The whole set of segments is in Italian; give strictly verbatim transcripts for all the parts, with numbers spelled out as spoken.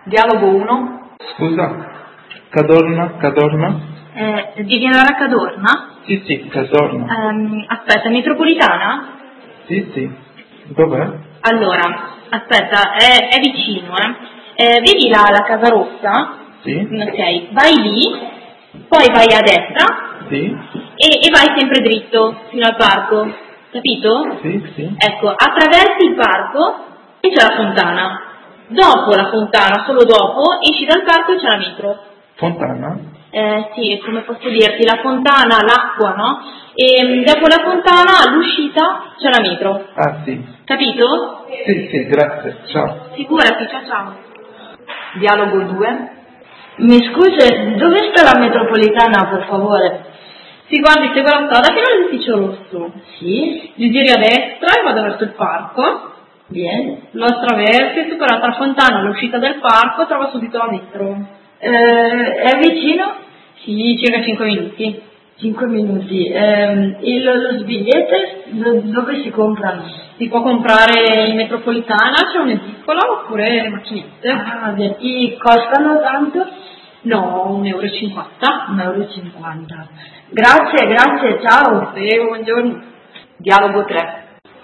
Dialogo uno. Scusa, Cadorna, Cadorna? Eh, devi andare a Cadorna? Sì, sì, Cadorna. Um, aspetta, metropolitana? Sì, sì. Dov'è? Allora, aspetta, è, è vicino, eh. eh. Vedi la, la Casa Rossa? Sì. Ok, vai lì, poi vai a destra Sì. e, e vai sempre dritto fino al parco, capito? Sì, sì. Ecco, attraversi il parco e c'è la fontana. Dopo la fontana, solo dopo, esci dal parco e c'è la metro. Fontana? Eh sì, come posso dirti, la fontana, l'acqua, no? E dopo la fontana, all'uscita, c'è la metro. Ah, sì. Capito? Sì, sì, grazie. Ciao. Figurati, ciao ciao. Dialogo due. Mi scusi, dove sta la metropolitana, per favore? Si guardi, segua la strada fino all'edificio rosso. Sì, Gli giri a destra e vado verso il parco. bene. Lo attraversi, superata la fontana, all'uscita del parco, trova subito la metro. Eh, è vicino? Sì, circa cinque minuti. Cinque minuti. Eh, il, lo sbiglietto do- dove si comprano? Si può comprare in metropolitana, c'è un'edicola oppure le macchinette. Ah, bene. E costano tanto? No, un euro e cinquanta. un euro e cinquanta. Grazie, grazie, ciao. Prego, buongiorno. Dialogo tre.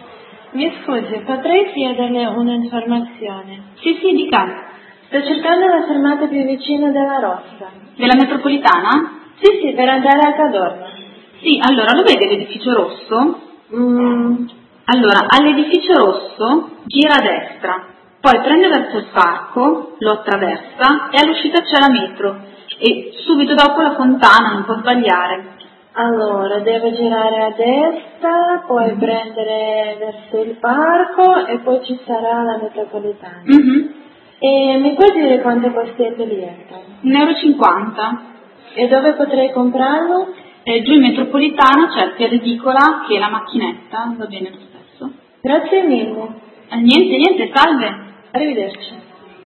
Mi scusi, potrei chiederle un'informazione? Sì, sì, dica. Sto cercando la fermata più vicina della Rossa. Della metropolitana? Sì, sì, per andare a Cadorna. Sì, allora lo vede l'edificio rosso? Mm, Allora, all'edificio rosso gira a destra, poi prende verso il parco, lo attraversa e all'uscita c'è la metro e subito dopo la fontana, non può sbagliare. allora, devo girare a destra, poi prendere verso il parco e poi ci sarà la metropolitana. Mhm. E mi puoi dire quanto costa il biglietto? un euro e cinquanta. E dove potrei comprarlo? E giù in metropolitana c'è sia l'edicola che la macchinetta, va bene lo stesso. Grazie mille. Eh, niente, niente, salve. Arrivederci.